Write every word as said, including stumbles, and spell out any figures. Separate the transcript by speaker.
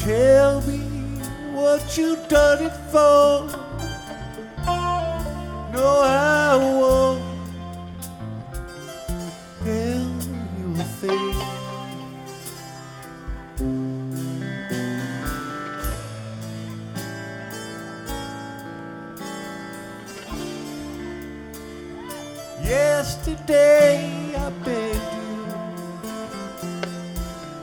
Speaker 1: Tell me what you done it for. No, I won't tell you a thing. Yesterday I bet